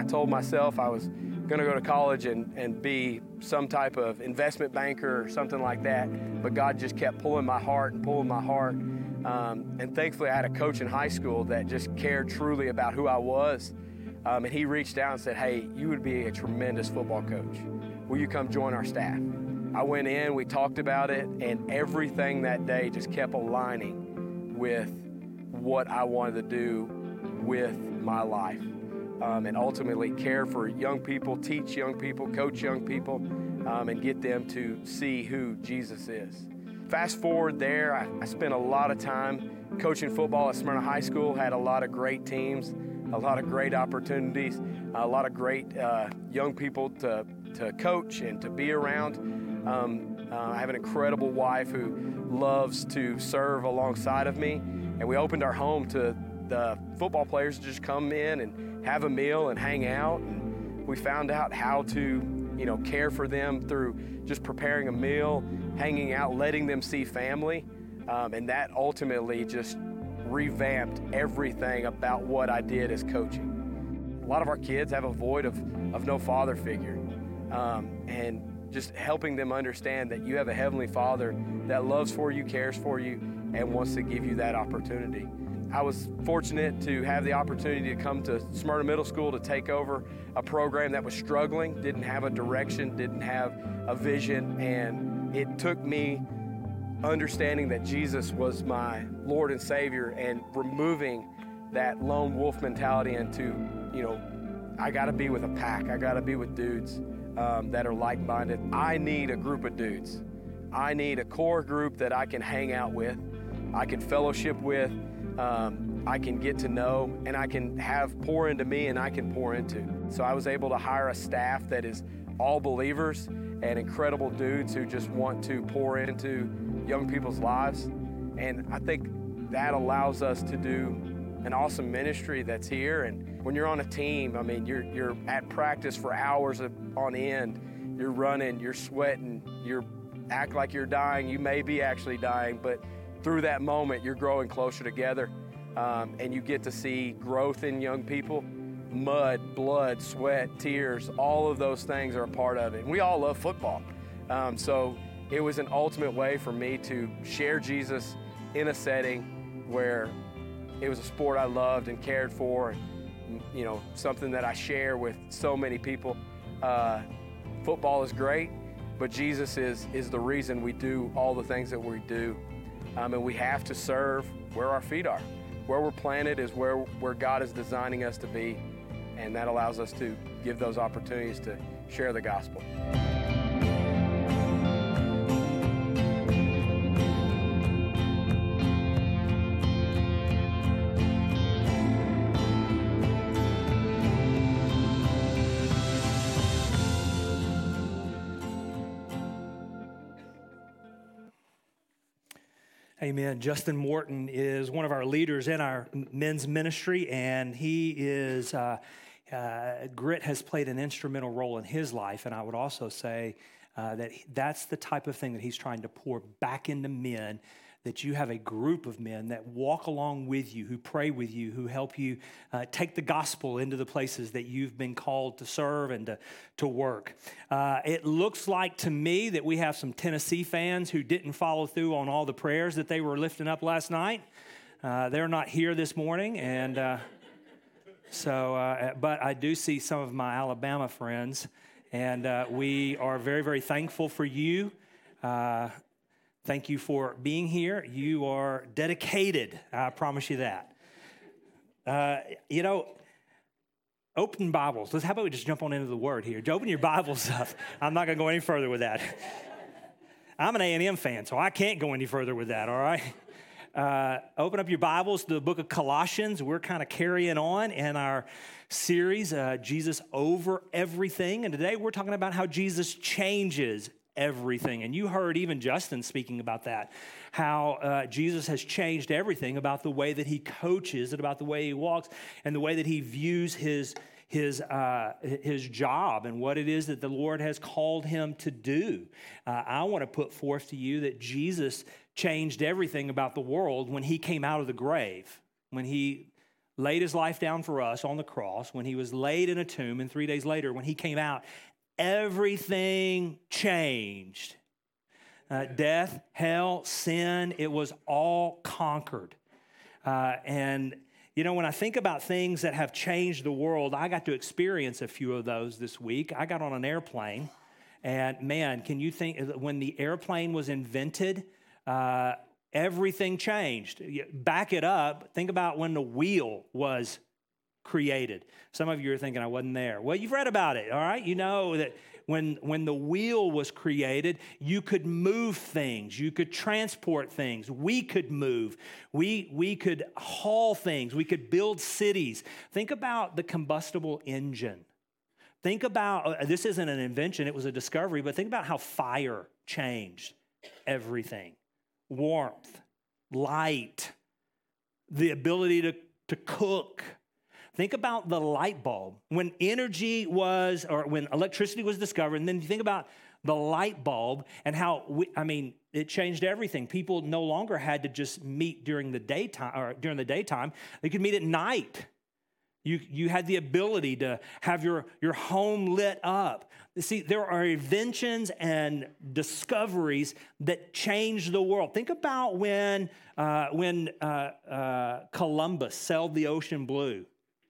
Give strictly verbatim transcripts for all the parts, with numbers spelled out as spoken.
told myself I was going to go to college and, and be some type of investment banker or something like that, but God just kept pulling my heart and pulling my heart. Um, and thankfully, I had a coach in high school that just cared truly about who I was. Um, and he reached out and said, hey, you would be a tremendous football coach. Will you come join our staff? I went in, we talked about it, and everything that day just kept aligning with what I wanted to do with my life. Um, and ultimately care for young people, teach young people, coach young people, um, and get them to see who Jesus is. Fast forward there, I, I spent a lot of time coaching football at Smyrna High School, had a lot of great teams, a lot of great opportunities, a lot of great uh, young people to, to coach and to be around. Um, uh, I have an incredible wife who loves to serve alongside of me, and we opened our home to the football players to just come in and have a meal and hang out. And we found out how to, you know, care for them through just preparing a meal, hanging out, letting them see family. Um, and that ultimately just revamped everything about what I did as coaching. A lot of our kids have a void of, of no father figure. Um, and just helping them understand that you have a Heavenly Father that loves for you, cares for you, and wants to give you that opportunity. I was fortunate to have the opportunity to come to Smyrna Middle School to take over a program that was struggling, didn't have a direction, didn't have a vision, and it took me understanding that Jesus was my Lord and Savior and removing that lone wolf mentality into, you know, I gotta be with a pack, I gotta be with dudes um, that are like-minded. I need a group of dudes. I need a core group that I can hang out with, I can fellowship with, Um, I can get to know, and I can have pour into me and I can pour into. So I was able to hire a staff that is all believers and incredible dudes who just want to pour into young people's lives. And I think that allows us to do an awesome ministry that's here. And when you're on a team, I mean, you're, you're at practice for hours on end. You're running, you're sweating, you're act like you're dying. You may be actually dying, but through that moment, you're growing closer together, um, and you get to see growth in young people. Mud, blood, sweat, tears, all of those things are a part of it. And we all love football. Um, so it was an ultimate way for me to share Jesus in a setting where it was a sport I loved and cared for, and, you know, something that I share with so many people. Uh, football is great, but Jesus is, is the reason we do all the things that we do. Um, and we have to serve where our feet are. Where we're planted is where, where God is designing us to be, and that allows us to give those opportunities to share the gospel. Amen. Justin Morton is one of our leaders in our men's ministry, and he is, uh, uh, grit has played an instrumental role in his life, and I would also say uh, that that's the type of thing that he's trying to pour back into men, that you have a group of men that walk along with you, who pray with you, who help you uh, take the gospel into the places that you've been called to serve and to, to work. Uh, it looks like to me that we have some Tennessee fans who didn't follow through on all the prayers that they were lifting up last night. Uh, they're not here this morning, and uh, so, uh, but I do see some of my Alabama friends, and uh, we are very, very thankful for you. Uh, Thank you for being here. You are dedicated. I promise you that. Uh, you know, open Bibles. Let's, how about we just jump on into the Word here? Open your Bibles up. I'm not going to go any further with that. I'm an A and M fan, so I can't go any further with that, all right? Uh, open up your Bibles to the book of Colossians. We're kind of carrying on in our series, uh, Jesus Over Everything. And today we're talking about how Jesus changes everything. And you heard even Justin speaking about that, how uh, Jesus has changed everything about the way that he coaches and about the way he walks and the way that he views his his uh, his job and what it is that the Lord has called him to do. Uh, I want to put forth to you that Jesus changed everything about the world when he came out of the grave, when he laid his life down for us on the cross, when he was laid in a tomb, and three days later, when he came out, everything changed. Uh, death, hell, sin, it was all conquered. Uh, and, you know, when I think about things that have changed the world, I got to experience a few of those this week. I got on an airplane, and man, can you think, when the airplane was invented, uh, everything changed. Back it up, think about when the wheel was created. Some of you are thinking, I wasn't there. Well, you've read about it, all right? You know that when, when the wheel was created, you could move things. You could transport things. We could move. We, we could haul things. We could build cities. Think about the combustible engine. Think about, this isn't an invention, it was a discovery, but think about how fire changed everything. Warmth, light, the ability to, to cook. Think about the light bulb. When energy was, or when electricity was discovered, and then you think about the light bulb and how, we, I mean, it changed everything. People no longer had to just meet during the daytime, or during the daytime. They could meet at night. You, you had the ability to have your, your home lit up. See, there are inventions and discoveries that change the world. Think about when, uh, when uh, uh, Columbus sailed the ocean blue,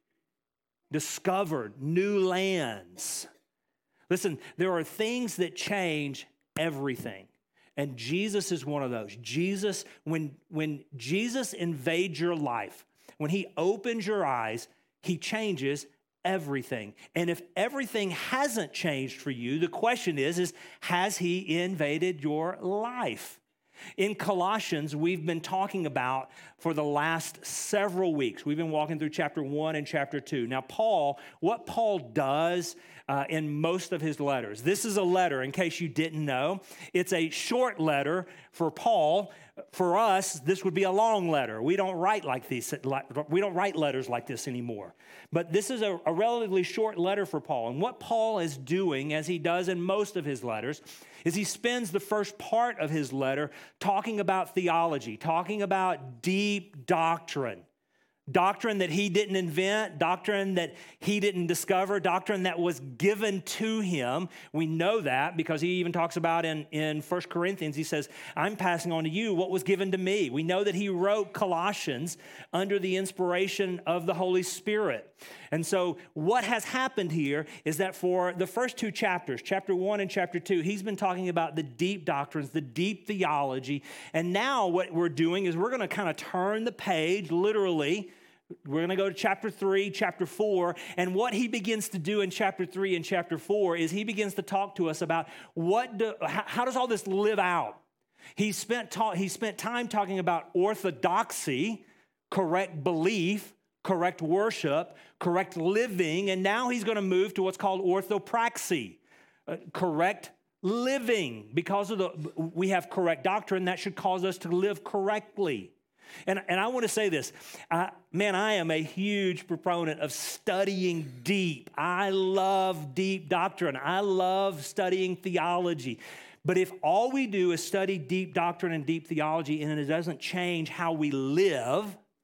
discovered new lands. Listen, there are things that change everything. And Jesus is one of those. Jesus, when, when Jesus invades your life, when he opens your eyes, he changes everything. And if everything hasn't changed for you, the question is, is has he invaded your life? In Colossians, we've been talking about for the last several weeks. We've been walking through chapter one and chapter two. Now, Paul, what Paul does uh, in most of his letters, this is a letter, in case you didn't know. It's a short letter for Paul. For us, this would be a long letter. We don't write like these. We don't write letters like this anymore. But this is a, a relatively short letter for Paul. And what Paul is doing, as he does in most of his letters, is he spends the first part of his letter talking about theology, talking about deep doctrine. Doctrine that he didn't invent, doctrine that he didn't discover, doctrine that was given to him. We know that because he even talks about in, in First Corinthians, he says, I'm passing on to you what was given to me. We know that he wrote Colossians under the inspiration of the Holy Spirit. And so what has happened here is that for the first two chapters, chapter one and chapter two, he's been talking about the deep doctrines, the deep theology. And now what we're doing is we're going to kind of turn the page, literally. We're going to go to chapter three, chapter four, and what he begins to do in chapter three and chapter four is he begins to talk to us about what do, how, how does all this live out? He spent, ta- he spent time talking about orthodoxy, correct belief, correct worship, correct living, and now he's going to move to what's called orthopraxy, uh, correct living. Because of the we have correct doctrine, that should cause us to live correctly. And, and I want to say this, uh, man, I am a huge proponent of studying deep. I love deep doctrine. I love studying theology. But if all we do is study deep doctrine and deep theology and it doesn't change how we live,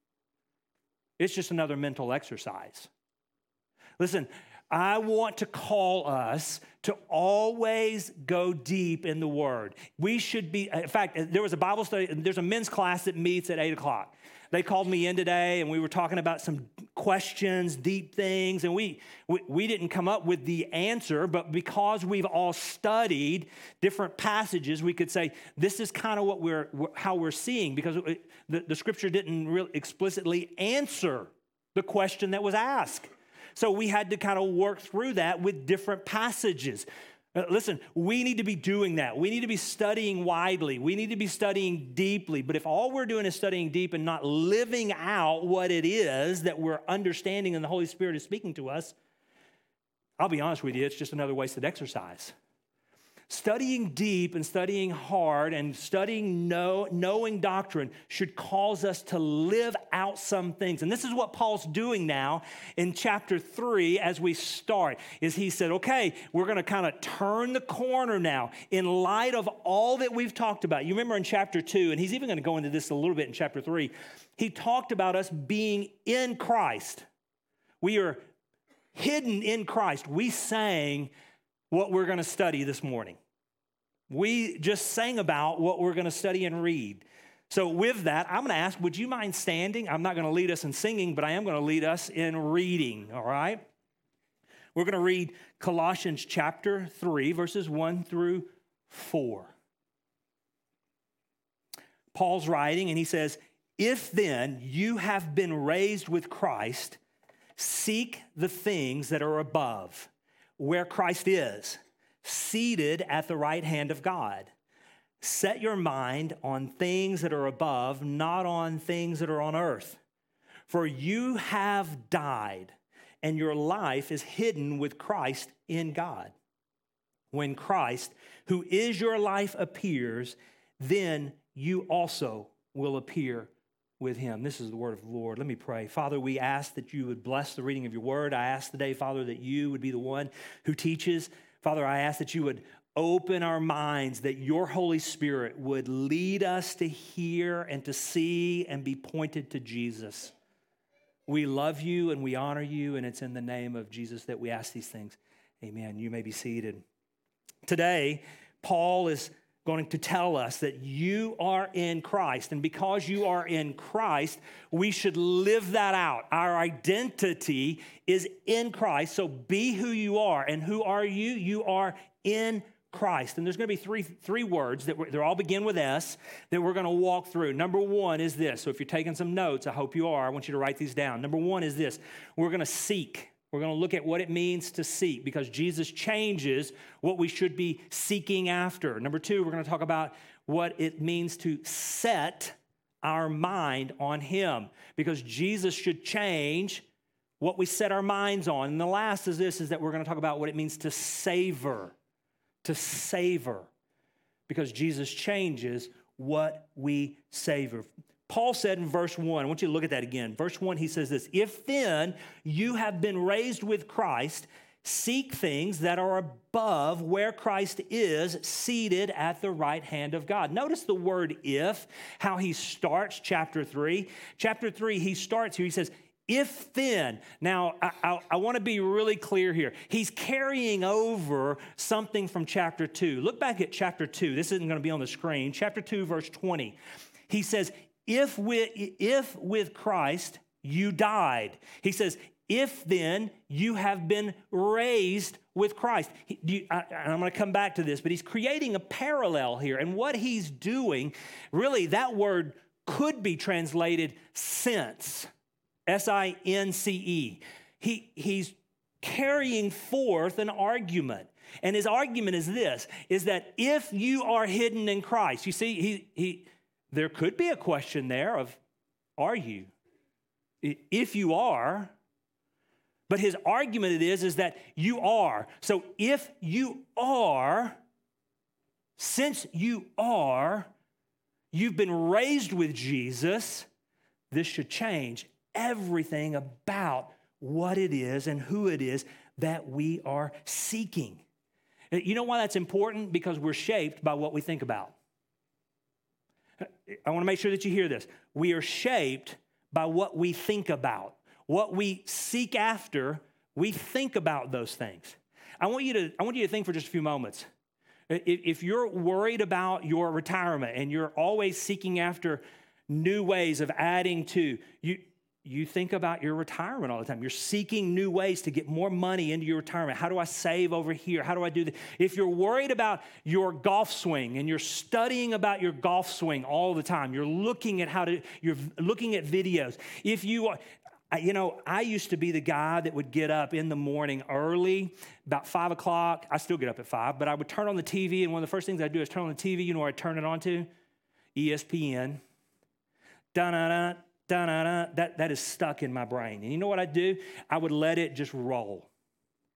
it's just another mental exercise. Listen, I want to call us to always go deep in the Word. We should be, in fact, there was a Bible study, there's a men's class that meets at eight o'clock. They called me in today, and we were talking about some questions, deep things, and we, we, we didn't come up with the answer, but because we've all studied different passages, we could say, this is kind of what we're, how we're seeing, because it, the, the Scripture didn't really explicitly answer the question that was asked. So we had to kind of work through that with different passages. Uh, listen, we need to be doing that. We need to be studying widely. We need to be studying deeply. But if all we're doing is studying deep and not living out what it is that we're understanding and the Holy Spirit is speaking to us, I'll be honest with you, it's just another wasted exercise. Studying deep and studying hard and studying know, knowing doctrine should cause us to live out some things. And this is what Paul's doing now in chapter three as we start, is he said, okay, we're going to kind of turn the corner now in light of all that we've talked about. You remember in chapter two, and he's even going to go into this a little bit in chapter three, he talked about us being in Christ. We are hidden in Christ. We sang what we're going to study this morning. We just sang about what we're going to study and read. So with that, I'm going to ask, would you mind standing? I'm not going to lead us in singing, but I am going to lead us in reading, all right? We're going to read Colossians chapter three, verses one through four. Paul's writing, and he says, "If then you have been raised with Christ, seek the things that are above, where Christ is, seated at the right hand of God. Set your mind on things that are above, not on things that are on earth. For you have died, and your life is hidden with Christ in God. When Christ, who is your life, appears, then you also will appear with him." This is the word of the Lord. Let me pray. Father, we ask that you would bless the reading of your word. I ask today, Father, that you would be the one who teaches. Father, I ask that you would open our minds, that your Holy Spirit would lead us to hear and to see and be pointed to Jesus. We love you and we honor you, and it's in the name of Jesus that we ask these things. Amen. You may be seated. Today, Paul is going to tell us that you are in Christ, and because you are in Christ, we should live that out. Our identity is in Christ, so be who you are. And who are you? You are in Christ. And there's going to be three, three words that they all begin with S that we're going to walk through. Number one is this. So if you're taking some notes, I hope you are. I want you to write these down. Number one is this. We're going to seek. We're going to look at what it means to seek, because Jesus changes what we should be seeking after. Number two, we're going to talk about what it means to set our mind on him, because Jesus should change what we set our minds on. And the last is this, is that we're going to talk about what it means to savor, to savor, because Jesus changes what we savor. Paul said in verse one, I want you to look at that again. Verse one, he says this, "If then you have been raised with Christ, seek things that are above, where Christ is, seated at the right hand of God." Notice the word "if," how he starts chapter three. Chapter three, he starts here, he says, "If then." Now, I, I, I want to be really clear here. He's carrying over something from chapter two. Look back at chapter two. This isn't going to be on the screen. Chapter two, verse twenty. He says, If with, if with Christ you died. He says, if then you have been raised with Christ. He, you, I, I'm going to come back to this, but he's creating a parallel here. And what he's doing, really, that word could be translated since, S I N C E. He, he's carrying forth an argument. And his argument is this, is that if you are hidden in Christ, you see, he he... there could be a question there of, are you? If you are, but his argument it is, is that you are. So if you are, since you are, you've been raised with Jesus, this should change everything about what it is and who it is that we are seeking. You know why that's important? Because we're shaped by what we think about. I want to make sure that you hear this. We are shaped by what we think about. What we seek after, we think about those things. I want you to, I want you to think for just a few moments. If you're worried about your retirement and you're always seeking after new ways of adding to, you, you think about your retirement all the time. You're seeking new ways to get more money into your retirement. How do I save over here? How do I do that? If you're worried about your golf swing and you're studying about your golf swing all the time, you're looking at how to, you're looking at videos. If you are, you know, I used to be the guy that would get up in the morning early, about five o'clock. I still get up at five, but I would turn on the T V, and one of the first things I do is turn on the T V. You know where I turn it on to? E S P N. Da-da-da. Da-da-da, that, that is stuck in my brain. And you know what I'd do? I would let it just roll.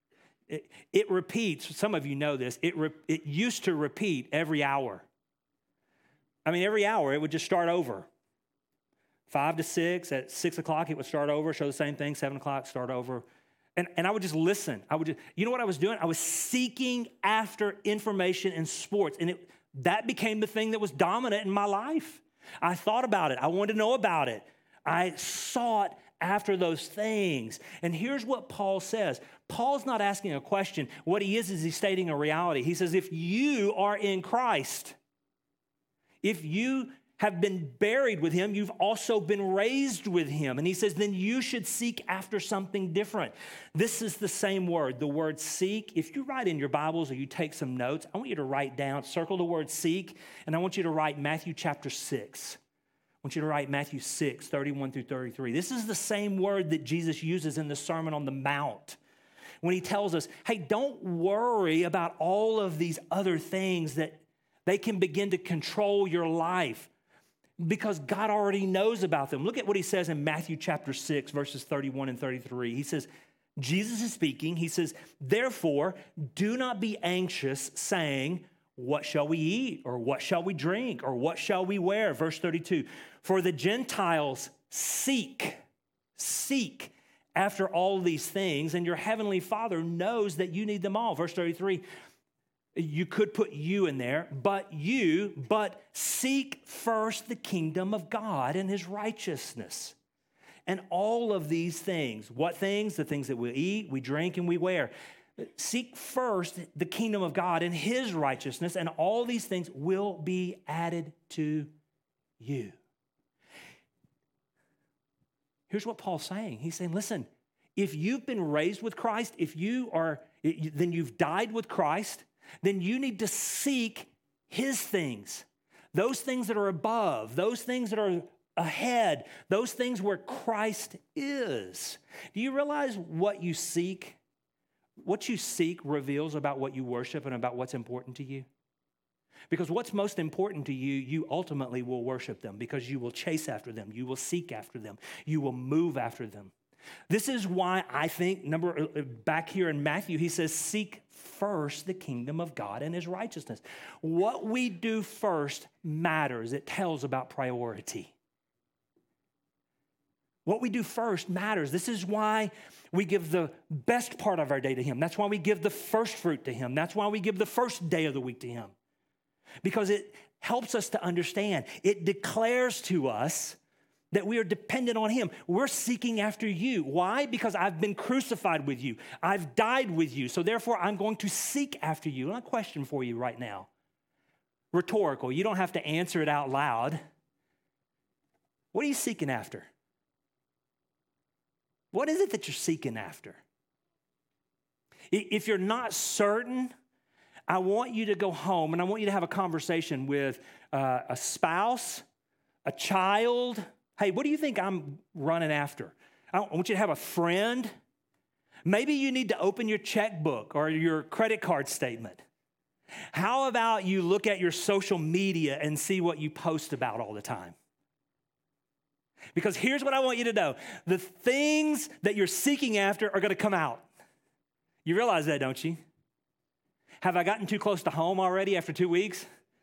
It, it repeats, some of you know this, it, re, it used to repeat every hour. I mean, every hour it would just start over. Five to six, at six o'clock it would start over, show the same thing, seven o'clock, start over. And, and I would just listen. I would just, you know what I was doing? I was seeking after information in sports. And it, that became the thing that was dominant in my life. I thought about it. I wanted to know about it. I sought after those things. And here's what Paul says. Paul's not asking a question. What he is is he's stating a reality. He says, if you are in Christ, if you have been buried with him, you've also been raised with him. And he says, then you should seek after something different. This is the same word, the word seek. If you write in your Bibles or you take some notes, I want you to write down, circle the word seek, and I want you to write Matthew chapter six. I want you to write Matthew six, thirty-one through thirty-three. This is the same word that Jesus uses in the Sermon on the Mount when he tells us, hey, don't worry about all of these other things that they can begin to control your life, because God already knows about them. Look at what he says in Matthew chapter six, verses thirty-one and thirty-three. He says, Jesus is speaking. He says, therefore, do not be anxious, saying, what shall we eat? Or what shall we drink? Or what shall we wear? Verse thirty-two, for the Gentiles seek, seek after all these things, and your heavenly Father knows that you need them all. Verse thirty-three, you could put you in there, but you, but seek first the kingdom of God and his righteousness. And all of these things, what things? The things that we eat, we drink, and we wear. Seek first the kingdom of God and his righteousness, and all these things will be added to you. Here's what Paul's saying. He's saying, listen, if you've been raised with Christ, if you are, then you've died with Christ, then you need to seek his things, those things that are above, those things that are ahead, those things where Christ is. Do you realize what you seek? What you seek reveals about what you worship and about what's important to you. Because what's most important to you, you ultimately will worship them, because you will chase after them, you will seek after them, you will move after them. This is why I think, number back here in Matthew, he says, seek first the kingdom of God and his righteousness. What we do first matters. It tells about priority. What we do first matters. This is why we give the best part of our day to him. That's why we give the first fruit to him. That's why we give the first day of the week to him. Because it helps us to understand. It declares to us that we are dependent on him. We're seeking after you. Why? Because I've been crucified with you. I've died with you. So therefore, I'm going to seek after you. And a question for you right now. Rhetorical. You don't have to answer it out loud. What are you seeking after? What is it that you're seeking after? If you're not certain, I want you to go home and I want you to have a conversation with uh, a spouse, a child. Hey, what do you think I'm running after? I want you to have a friend. Maybe you need to open your checkbook or your credit card statement. How about you look at your social media and see what you post about all the time? Because here's what I want you to know. The things that you're seeking after are going to come out. You realize that, don't you? Have I gotten too close to home already after two weeks?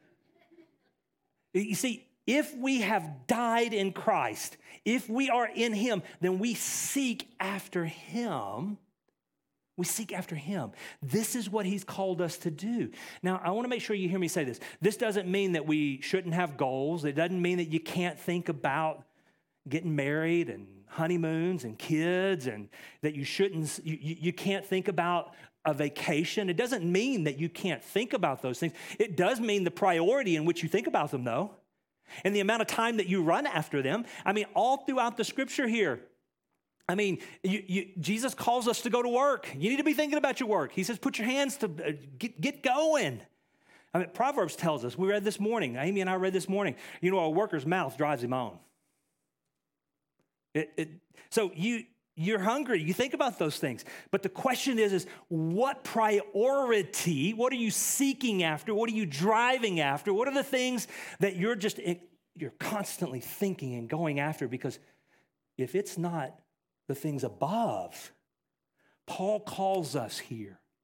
You see, if we have died in Christ, if we are in him, then we seek after him. We seek after him. This is what he's called us to do. Now, I want to make sure you hear me say this. This doesn't mean that we shouldn't have goals. It doesn't mean that you can't think about getting married and honeymoons and kids, and that you shouldn't, you, you can't think about a vacation. It doesn't mean that you can't think about those things. It does mean the priority in which you think about them, though, and the amount of time that you run after them. I mean, all throughout the scripture here, I mean, you, you, Jesus calls us to go to work. You need to be thinking about your work. He says, put your hands to, uh, get, get going. I mean, Proverbs tells us, we read this morning, Amy and I read this morning, you know, a worker's mouth drives him on. It, it, so you, you're hungry. You think about those things. But the question is, is what priority, what are you seeking after? What are you driving after? What are the things that you're just, you're constantly thinking and going after? Because if it's not the things above, Paul calls us here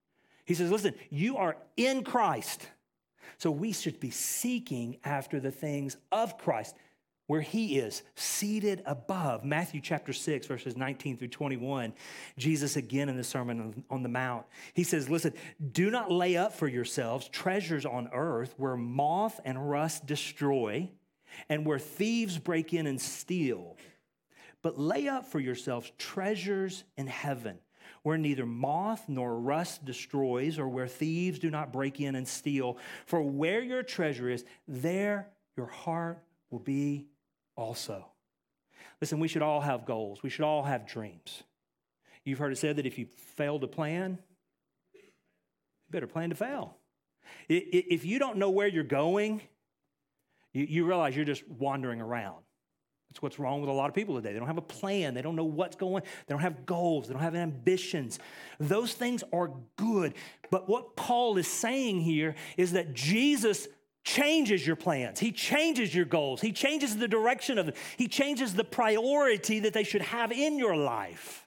He says, listen, you are in Christ. So we should be seeking after the things of Christ, where he is seated above. Matthew chapter six, verses nineteen through twenty-one, Jesus again in the Sermon on the Mount, he says, listen, do not lay up for yourselves treasures on earth where moth and rust destroy and where thieves break in and steal. But lay up for yourselves treasures in heaven where neither moth nor rust destroys or where thieves do not break in and steal. For where your treasure is, there your heart will be also. Listen, we should all have goals. We should all have dreams. You've heard it said that if you fail to plan, you better plan to fail. If you don't know where you're going, you realize you're just wandering around. That's what's wrong with a lot of people today. They don't have a plan. They don't know what's going. They don't have goals. They don't have ambitions. Those things are good. But what Paul is saying here is that Jesus changes your plans. He changes your goals. He changes the direction of them. He changes the priority that they should have in your life.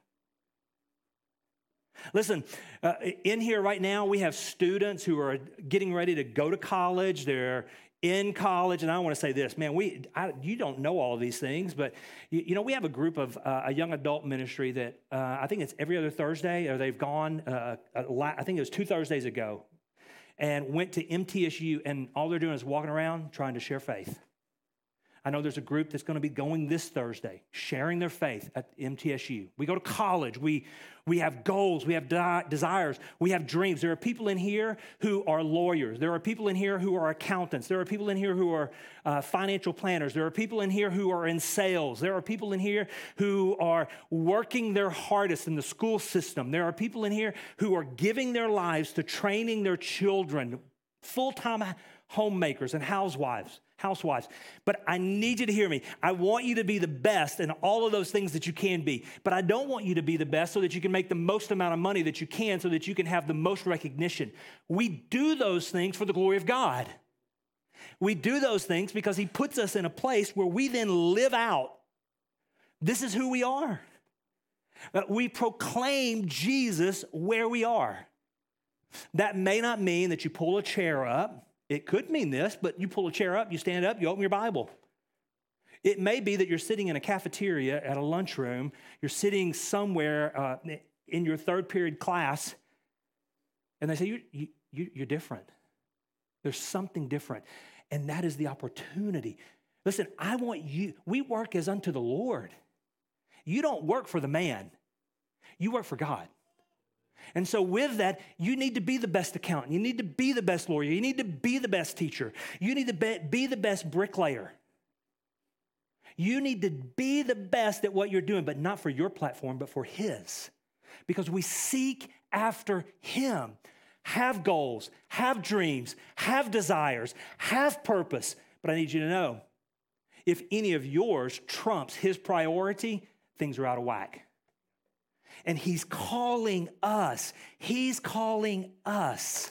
Listen, uh, in here right now, we have students who are getting ready to go to college. They're in college, and I want to say this, man, we I, you don't know all of these things, but you, you know, we have a group of uh, a young adult ministry that uh, I think it's every other Thursday, or they've gone, uh, a lot, I think it was two Thursdays ago, and went to M T S U, and all they're doing is walking around trying to share faith. I know there's a group that's going to be going this Thursday, sharing their faith at M T S U. We go to college. We, we have goals. We have de- desires. We have dreams. There are people in here who are lawyers. There are people in here who are accountants. There are people in here who are uh, financial planners. There are people in here who are in sales. There are people in here who are working their hardest in the school system. There are people in here who are giving their lives to training their children, full-time homemakers and housewives. Housewives. But I need you to hear me. I want you to be the best in all of those things that you can be. But I don't want you to be the best so that you can make the most amount of money that you can so that you can have the most recognition. We do those things for the glory of God. We do those things because he puts us in a place where we then live out. This is who we are. We proclaim Jesus where we are. That may not mean that you pull a chair up. It could mean this, but you pull a chair up, you stand up, you open your Bible. It may be that you're sitting in a cafeteria at a lunchroom. You're sitting somewhere uh, in your third period class, and they say, you, you, you, you're different. There's something different, and that is the opportunity. Listen, I want you, we work as unto the Lord. You don't work for the man. You work for God. And so with that, you need to be the best accountant. You need to be the best lawyer. You need to be the best teacher. You need to be, be the best bricklayer. You need to be the best at what you're doing, but not for your platform, but for his. Because we seek after him. Have goals, have dreams, have desires, have purpose. But I need you to know, if any of yours trumps his priority, things are out of whack. And he's calling us, he's calling us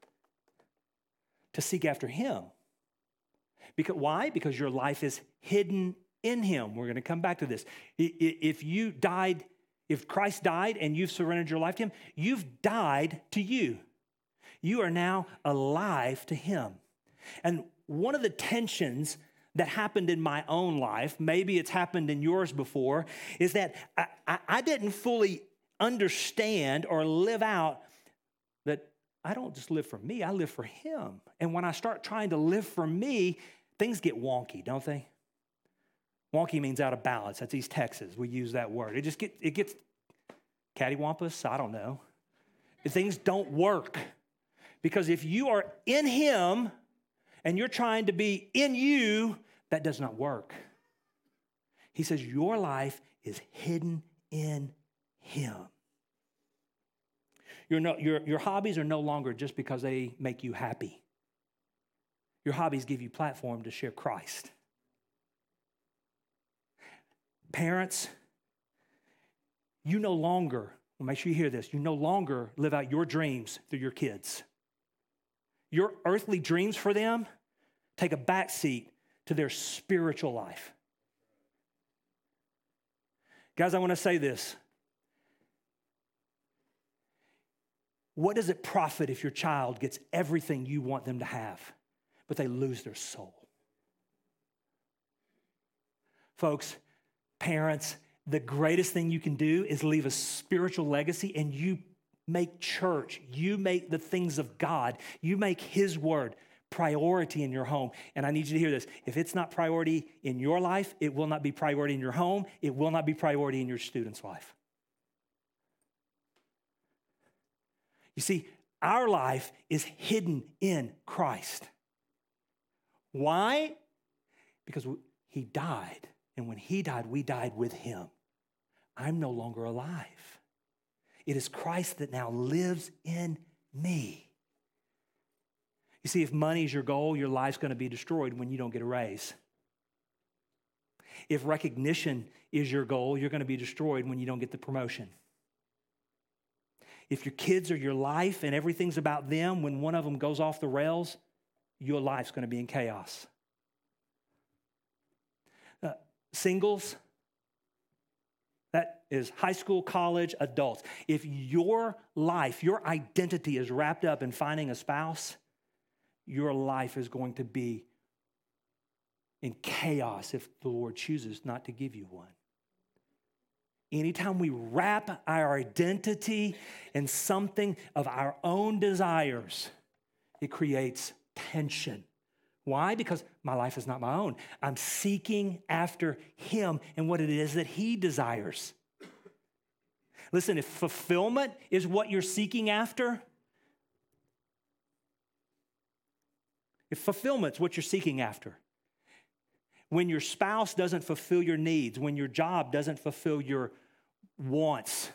to seek after him. Because, why? Because your life is hidden in him. We're going to come back to this. If you died, if Christ died and you've surrendered your life to him, you've died to you. You are now alive to him. And one of the tensions that happened in my own life, maybe it's happened in yours before, is that I, I, I didn't fully understand or live out that I don't just live for me, I live for him. And when I start trying to live for me, things get wonky, don't they? Wonky means out of balance. That's East Texas. We use that word. It just get, it gets cattywampus, I don't know. Things don't work. Because if you are in him and you're trying to be in you, that does not work. He says your life is hidden in him. Your, no, your, your hobbies are no longer just because they make you happy. Your hobbies give you platform to share Christ. Parents, you no longer, make sure you hear this, you no longer live out your dreams through your kids. Your earthly dreams for them take a backseat to their spiritual life. Guys, I want to say this. What does it profit if your child gets everything you want them to have, but they lose their soul? Folks, parents, the greatest thing you can do is leave a spiritual legacy, and you make church, you make the things of God, you make His word priority in your home. And I need you to hear this. If it's not priority in your life, it will not be priority in your home. It will not be priority in your student's life. You see, our life is hidden in Christ. Why? Because He died. And when He died, we died with Him. I'm no longer alive. It is Christ that now lives in me. You see, if money is your goal, your life's going to be destroyed when you don't get a raise. If recognition is your goal, you're going to be destroyed when you don't get the promotion. If your kids are your life and everything's about them, when one of them goes off the rails, your life's going to be in chaos. Uh, singles, that is high school, college, adults. If your life, your identity is wrapped up in finding a spouse, your life is going to be in chaos if the Lord chooses not to give you one. Anytime we wrap our identity in something of our own desires, it creates tension. Why? Because my life is not my own. I'm seeking after Him and what it is that He desires. Listen, if fulfillment is what you're seeking after, if fulfillment's what you're seeking after, when your spouse doesn't fulfill your needs, when your job doesn't fulfill your wants,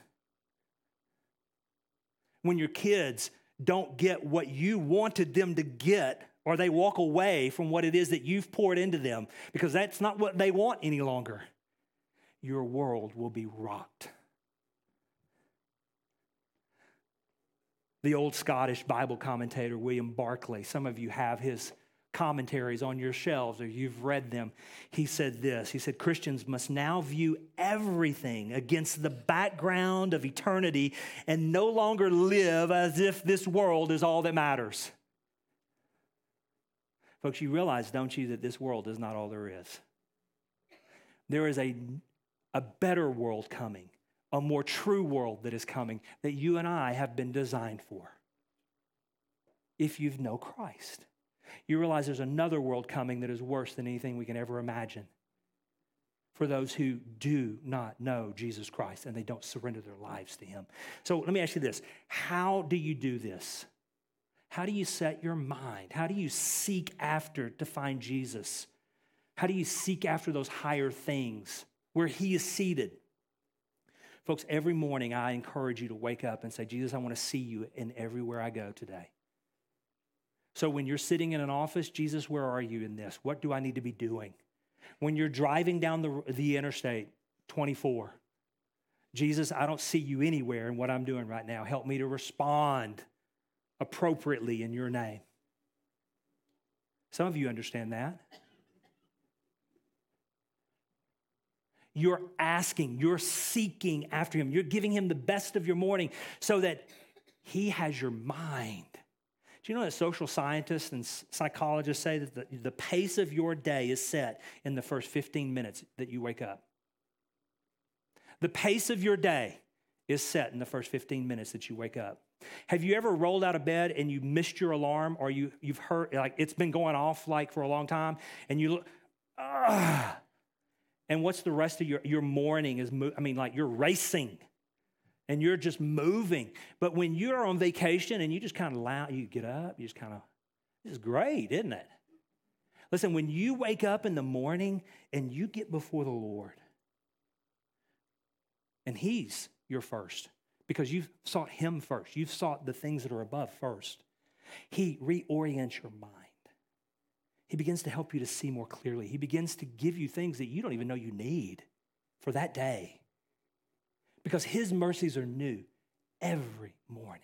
when your kids don't get what you wanted them to get, or they walk away from what it is that you've poured into them because that's not what they want any longer, your world will be rocked. The old Scottish Bible commentator, William Barclay, some of you have his commentaries on your shelves or you've read them. He said this, he said, Christians must now view everything against the background of eternity and no longer live as if this world is all that matters. Folks, you realize, don't you, that this world is not all there is. There is a, a better world coming, a more true world that is coming that you and I have been designed for. If you know Christ, you realize there's another world coming that is worse than anything we can ever imagine for those who do not know Jesus Christ and they don't surrender their lives to Him. So let me ask you this. How do you do this? How do you set your mind? How do you seek after to find Jesus? How do you seek after those higher things where He is seated? Folks, every morning I encourage you to wake up and say, Jesus, I want to see you in everywhere I go today. So when you're sitting in an office, Jesus, where are you in this? What do I need to be doing? When you're driving down the, the interstate, twenty-four, Jesus, I don't see you anywhere in what I'm doing right now. Help me to respond appropriately in your name. Some of you understand that. You're asking, you're seeking after Him. You're giving Him the best of your morning so that He has your mind. Do you know that social scientists and psychologists say that the, the pace of your day is set in the first fifteen minutes that you wake up? The pace of your day is set in the first fifteen minutes that you wake up. Have you ever rolled out of bed and you missed your alarm, or you, you've heard, like it's been going off like for a long time, and you look, ah, and what's the rest of your, your morning is, mo- I mean, like you're racing and you're just moving. But when you're on vacation and you just kind of allow, you get up, you just kind of, this is great, isn't it? Listen, when you wake up in the morning and you get before the Lord, and He's your first, because you've sought Him first. You've sought the things that are above first. He reorients your mind. He begins to help you to see more clearly. He begins to give you things that you don't even know you need for that day. Because His mercies are new every morning.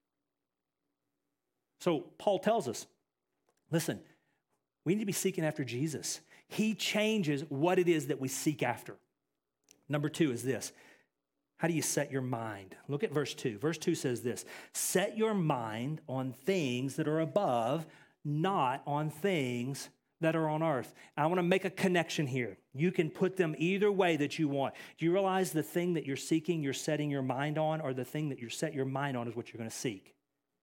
So Paul tells us, listen, we need to be seeking after Jesus. He changes what it is that we seek after. Number two is this. How do you set your mind? Look at verse two. Verse two says this, set your mind on things that are above, not on things that are on earth. I want to make a connection here. You can put them either way that you want. Do you realize the thing that you're seeking, you're setting your mind on, or the thing that you set your mind on is what you're going to seek?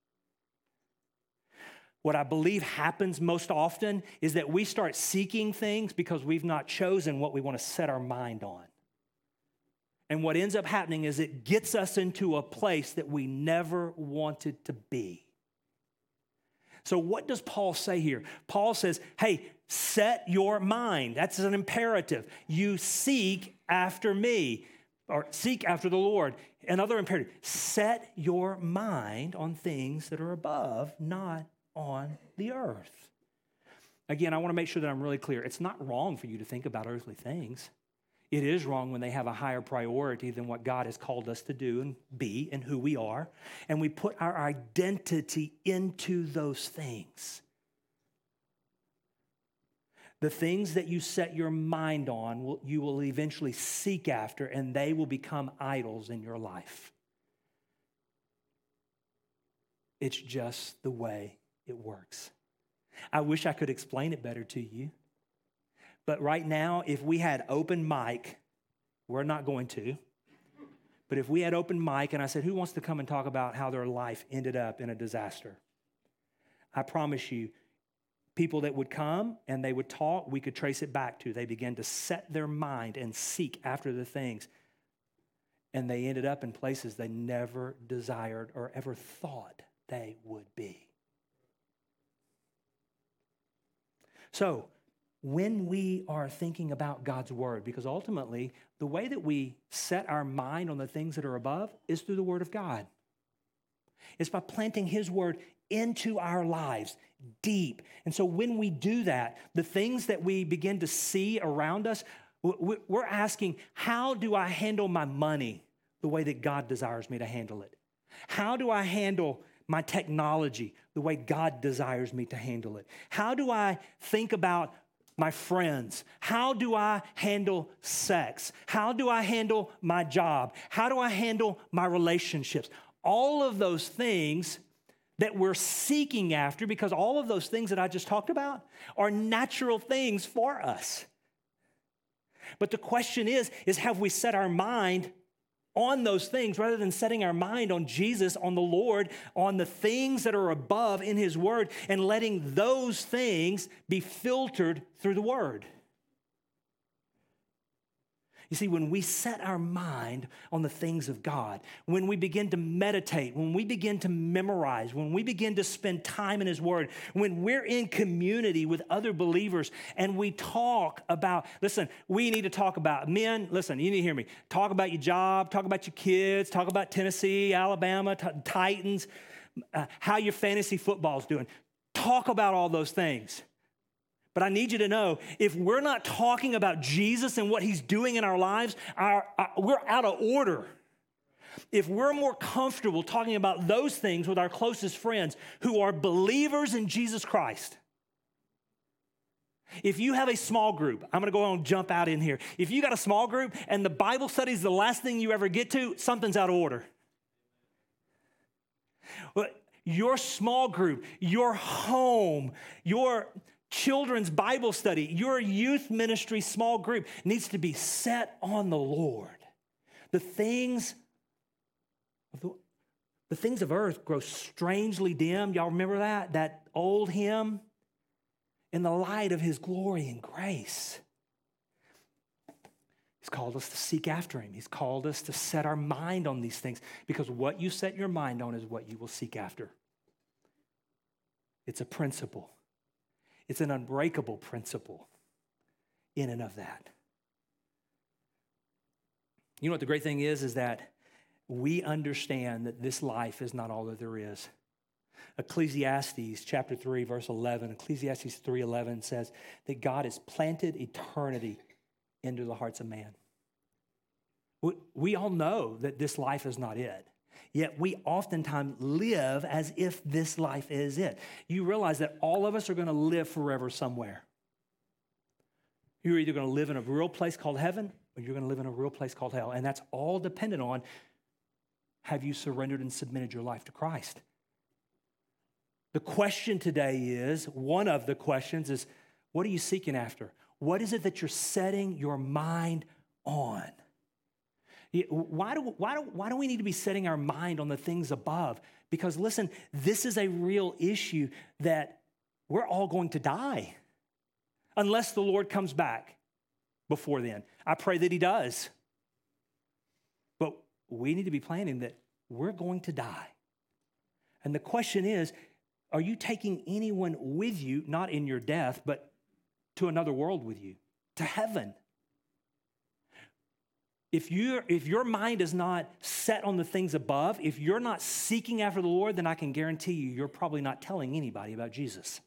What I believe happens most often is that we start seeking things because we've not chosen what we want to set our mind on. And what ends up happening is it gets us into a place that we never wanted to be. So what does Paul say here? Paul says, hey, set your mind. That's an imperative. You seek after me, or seek after the Lord. Another imperative, set your mind on things that are above, not on the earth. Again, I want to make sure that I'm really clear. It's not wrong for you to think about earthly things. It is wrong when they have a higher priority than what God has called us to do and be and who we are. And we put our identity into those things. The things that you set your mind on, will, you will eventually seek after, and they will become idols in your life. It's just the way it works. I wish I could explain it better to you. But right now, if we had open mic, we're not going to, but if we had open mic and I said, who wants to come and talk about how their life ended up in a disaster? I promise you, people that would come and they would talk, we could trace it back to. They began to set their mind and seek after the things. And they ended up in places they never desired or ever thought they would be. So, when we are thinking about God's word, because ultimately the way that we set our mind on the things that are above is through the word of God. It's by planting his word into our lives deep. And so when we do that, the things that we begin to see around us, we're asking, how do I handle my money the way that God desires me to handle it? How do I handle my technology the way God desires me to handle it? How do I think about my friends? How do I handle sex? How do I handle my job? How do I handle my relationships? All of those things that we're seeking after, because all of those things that I just talked about are natural things for us. But the question is, is have we set our mind on those things rather than setting our mind on Jesus, on the Lord, on the things that are above in his word, and letting those things be filtered through the word? You see, when we set our mind on the things of God, when we begin to meditate, when we begin to memorize, when we begin to spend time in his word, when we're in community with other believers and we talk about, listen, we need to talk about, men, listen, you need to hear me, talk about your job, talk about your kids, talk about Tennessee, Alabama, t- Titans, uh, how your fantasy football's doing. Talk about all those things. But I need you to know, if we're not talking about Jesus and what he's doing in our lives, our, our, we're out of order. If we're more comfortable talking about those things with our closest friends who are believers in Jesus Christ. If you have a small group, I'm going to go on and jump out in here. If you got a small group and the Bible study is the last thing you ever get to, something's out of order. But your small group, your home, your children's Bible study, your youth ministry small group needs to be set on the Lord. The things of the, the things of earth grow strangely dim. Y'all remember that? That old hymn? In the light of his glory and grace. He's called us to seek after him. He's called us to set our mind on these things, because what you set your mind on is what you will seek after. It's a principle. It's an unbreakable principle in and of that. You know what the great thing is, is that we understand that this life is not all that there is. Ecclesiastes chapter three, verse eleven, Ecclesiastes three eleven says that God has planted eternity into the hearts of man. We, we all know that this life is not it. Yet we oftentimes live as if this life is it. You realize that all of us are going to live forever somewhere. You're either going to live in a real place called heaven, or you're going to live in a real place called hell. And that's all dependent on, have you surrendered and submitted your life to Christ? The question today is, one of the questions is, what are you seeking after? What is it that you're setting your mind on? Why do, why, do, why do we need to be setting our mind on the things above? Because listen, this is a real issue that we're all going to die unless the Lord comes back before then. I pray that he does. But we need to be planning that we're going to die. And the question is, are you taking anyone with you, not in your death, but to another world with you, to heaven? If, you're, if your mind is not set on the things above, if you're not seeking after the Lord, then I can guarantee you, you're probably not telling anybody about Jesus.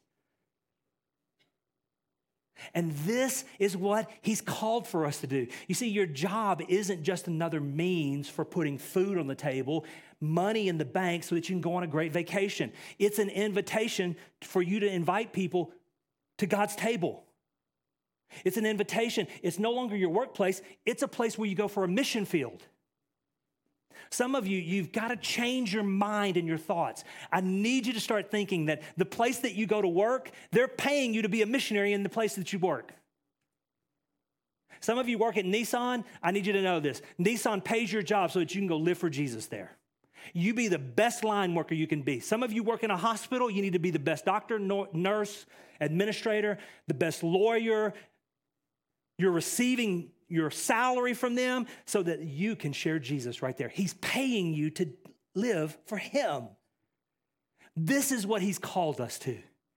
And this is what he's called for us to do. You see, your job isn't just another means for putting food on the table, money in the bank so that you can go on a great vacation. It's an invitation for you to invite people to God's table. It's an invitation. It's no longer your workplace. It's a place where you go for a mission field. Some of you, you've got to change your mind and your thoughts. I need you to start thinking that the place that you go to work, they're paying you to be a missionary in the place that you work. Some of you work at Nissan. I need you to know this. Nissan pays your job so that you can go live for Jesus there. You be the best line worker you can be. Some of you work in a hospital. You need to be the best doctor, nurse, administrator, the best lawyer. You're receiving your salary from them so that you can share Jesus right there. He's paying you to live for him. This is what he's called us to.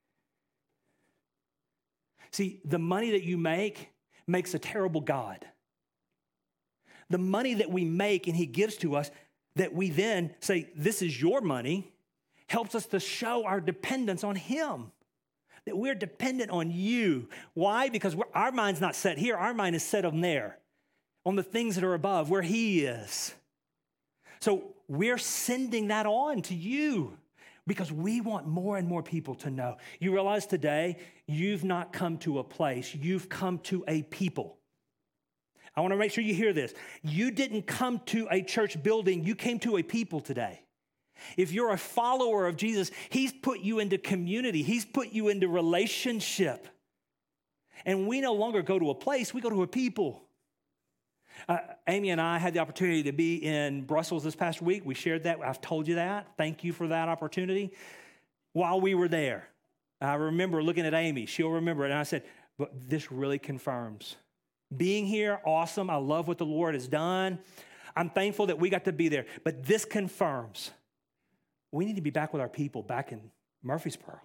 See, the money that you make makes a terrible God. The money that we make and he gives to us, that we then say, this is your money, helps us to show our dependence on him. That we're dependent on you. Why? Because we're, our mind's not set here. Our mind is set on there, on the things that are above, where he is. So we're sending that on to you because we want more and more people to know. You realize today, you've not come to a place. You've come to a people. I want to make sure you hear this. You didn't come to a church building. You came to a people today. If you're a follower of Jesus, he's put you into community. He's put you into relationship. And we no longer go to a place, we go to a people. Uh, Amy and I had the opportunity to be in Brussels this past week. We shared that. I've told you that. Thank you for that opportunity. While we were there, I remember looking at Amy. She'll remember it. And I said, but this really confirms. Being here, awesome. I love what the Lord has done. I'm thankful that we got to be there. But this confirms. We need to be back with our people back in Murfreesboro.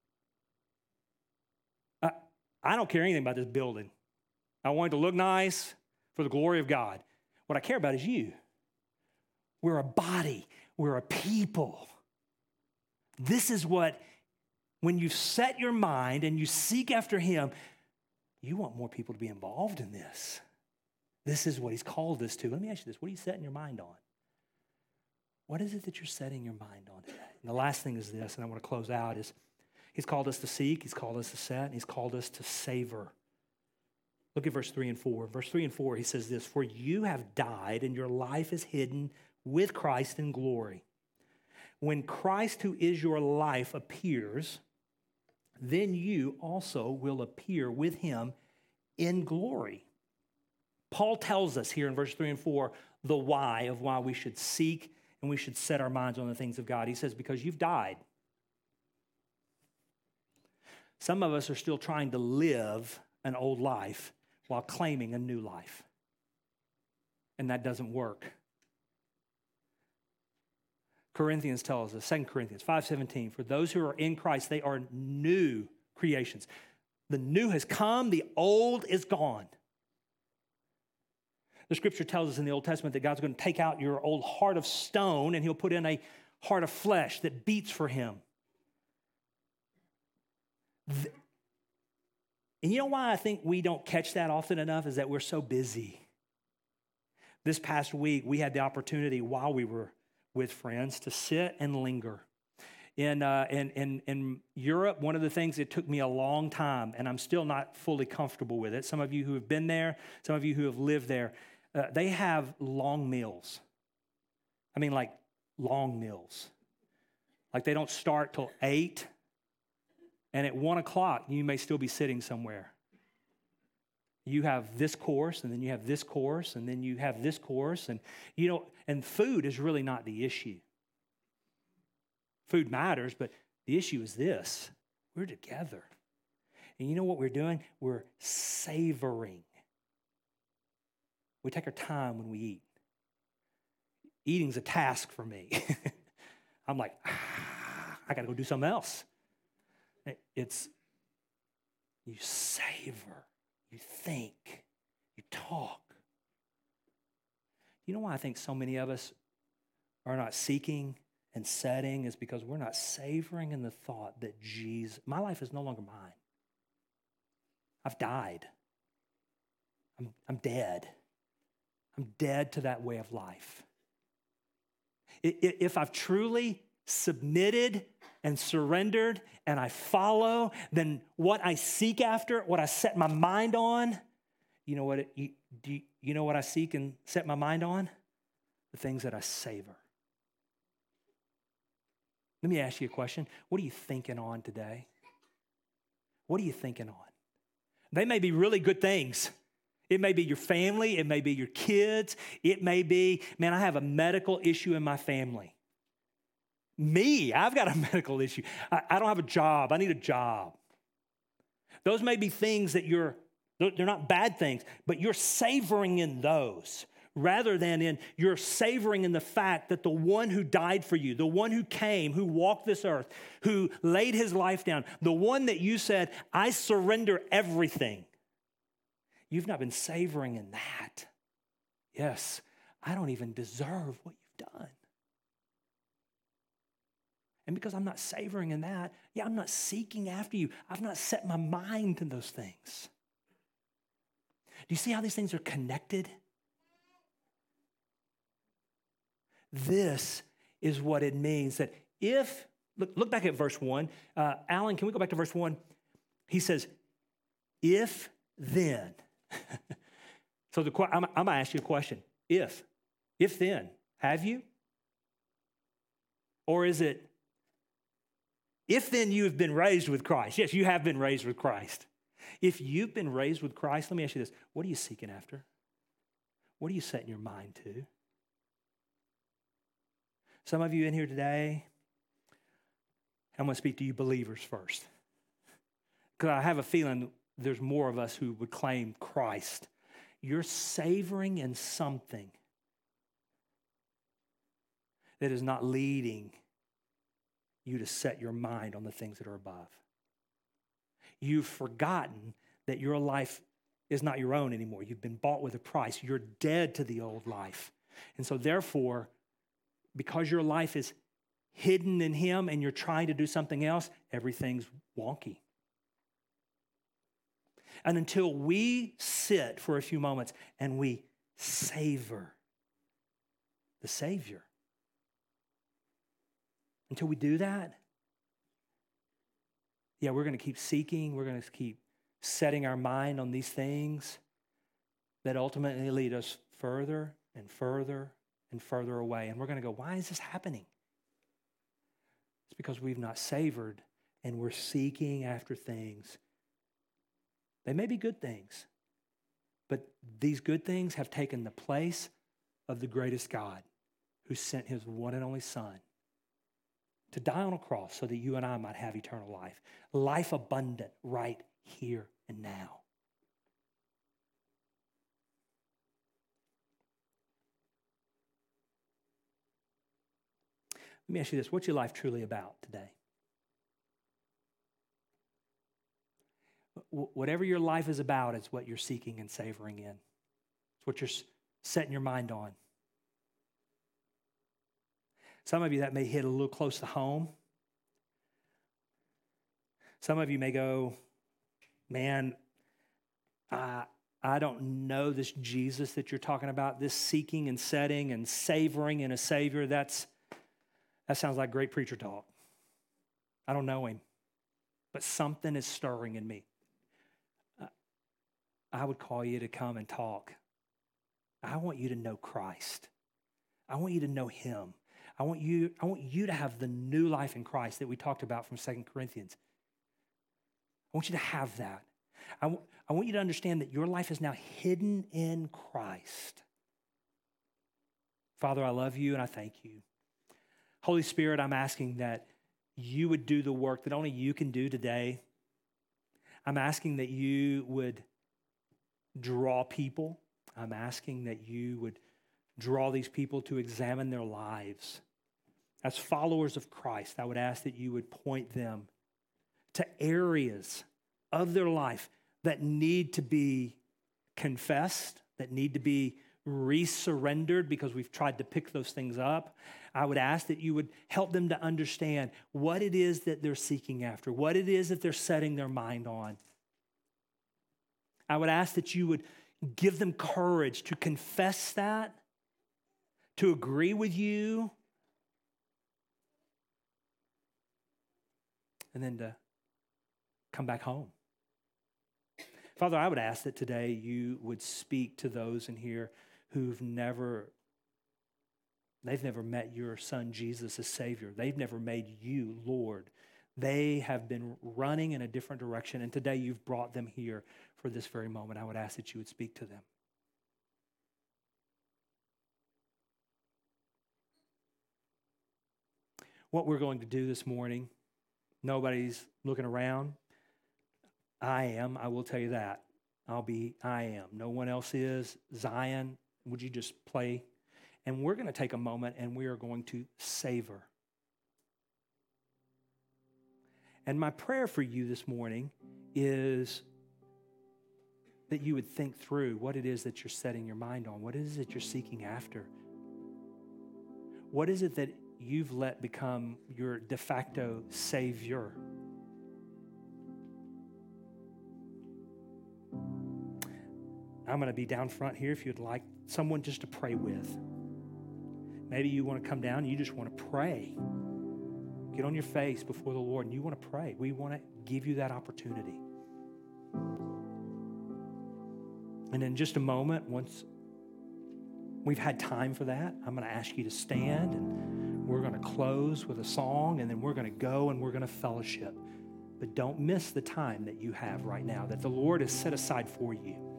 I, I don't care anything about this building. I want it to look nice for the glory of God. What I care about is you. We're a body. We're a people. This is what, when you set your mind and you seek after him, you want more people to be involved in this. This is what he's called us to. Let me ask you this. What are you setting your mind on? What is it that you're setting your mind on today? And the last thing is this, and I want to close out, is he's called us to seek, he's called us to set, and he's called us to savor. Look at verse three and four. Verse three and four, he says this, for you have died, and your life is hidden with Christ in glory. When Christ, who is your life, appears, then you also will appear with him in glory. Paul tells us here in verse three and four the why of why we should seek and we should set our minds on the things of God. He says, because you've died. Some of us are still trying to live an old life while claiming a new life. And that doesn't work. Corinthians tells us, Second Corinthians five seventeen, for those who are in Christ, they are new creations. The new has come, the old is gone. The scripture tells us in the Old Testament that God's going to take out your old heart of stone and he'll put in a heart of flesh that beats for him. And you know why I think we don't catch that often enough is that we're so busy. This past week, we had the opportunity while we were with friends to sit and linger. in, uh, in, in, in Europe, one of the things that took me a long time, and I'm still not fully comfortable with it, some of you who have been there, some of you who have lived there, uh, they have long meals. I mean, like long meals. Like they don't start till eight, and at one o'clock, you may still be sitting somewhere. You have this course, and then you have this course, and then you have this course, and you know, and food is really not the issue. Food matters, but the issue is this. We're together. And you know what we're doing? We're savoring. We take our time when we eat. Eating's a task for me. I'm like, ah, I got to go do something else. It's, you savor, you think, you talk. You know why I think so many of us are not seeking and setting is because we're not savoring in the thought that Jesus, my life is no longer mine. I've died. I'm, I'm dead. I'm dead to that way of life. If I've truly submitted and surrendered and I follow, then what I seek after, what I set my mind on, you know what, it, you, do you, you know what I seek and set my mind on? The things that I savor. Let me ask you a question. What are you thinking on today? What are you thinking on? They may be really good things. It may be your family. It may be your kids. It may be, man, I have a medical issue in my family. Me, I've got a medical issue. I, I don't have a job. I need a job. Those may be things that you're, they're not bad things, but you're savoring in those. Rather than in you're savoring in the fact that the one who died for you, the one who came, who walked this earth, who laid his life down, the one that you said, I surrender everything. You've not been savoring in that. Yes, I don't even deserve what you've done. And because I'm not savoring in that, yeah, I'm not seeking after you. I've not set my mind to those things. Do you see how these things are connected? This is what it means that if, look, look back at verse one. Uh, Alan, can we go back to verse one? He says, if then. so the I'm, I'm going to ask you a question. If, if then, have you? Or is it, if then you have been raised with Christ? Yes, you have been raised with Christ. If you've been raised with Christ, let me ask you this. What are you seeking after? What are you setting your mind to? Some of you in here today, I'm going to speak to you believers first. Because I have a feeling there's more of us who would claim Christ. You're savoring in something that is not leading you to set your mind on the things that are above. You've forgotten that your life is not your own anymore. You've been bought with a price. You're dead to the old life. And so therefore, because your life is hidden in him and you're trying to do something else, everything's wonky. And until we sit for a few moments and we savor the Savior, until we do that, yeah, we're going to keep seeking, we're going to keep setting our mind on these things that ultimately lead us further and further and further away. And we're going to go, why is this happening? It's because we've not savored and we're seeking after things. They may be good things, but these good things have taken the place of the greatest God who sent his one and only Son to die on a cross so that you and I might have eternal life. Life abundant right here and now. Let me ask you this. What's your life truly about today? Whatever your life is about is what you're seeking and savoring in. It's what you're setting your mind on. Some of you, that may hit a little close to home. Some of you may go, man, I, I don't know this Jesus that you're talking about, this seeking and setting and savoring in a Savior. That's, that sounds like great preacher talk. I don't know him, but something is stirring in me. Uh, I would call you to come and talk. I want you to know Christ. I want you to know him. I want you, I want you to have the new life in Christ that we talked about from Second Corinthians. I want you to have that. I, w- I want you to understand that your life is now hidden in Christ. Father, I love you and I thank you. Holy Spirit, I'm asking that you would do the work that only you can do today. I'm asking that you would draw people. I'm asking that you would draw these people to examine their lives. As followers of Christ, I would ask that you would point them to areas of their life that need to be confessed, that need to be resurrendered because we've tried to pick those things up. I would ask that you would help them to understand what it is that they're seeking after, what it is that they're setting their mind on. I would ask that you would give them courage to confess that, to agree with you, and then to come back home. Father, I would ask that today you would speak to those in here who've never, they've never met your son Jesus as Savior. They've never made you Lord. They have been running in a different direction, and today you've brought them here for this very moment. I would ask that you would speak to them. What we're going to do this morning, nobody's looking around. I am, I will tell you that. I'll be, I am. No one else is. Zion, would you just play? And we're going to take a moment and we are going to savor. And my prayer for you this morning is that you would think through what it is that you're setting your mind on. What is it you're seeking after? What is it that you've let become your de facto savior? I'm going to be down front here if you'd like someone just to pray with. Maybe you want to come down and you just want to pray. Get on your face before the Lord and you want to pray. We want to give you that opportunity. And in just a moment, once we've had time for that, I'm going to ask you to stand and we're going to close with a song and then we're going to go and we're going to fellowship. But don't miss the time that you have right now, that the Lord has set aside for you.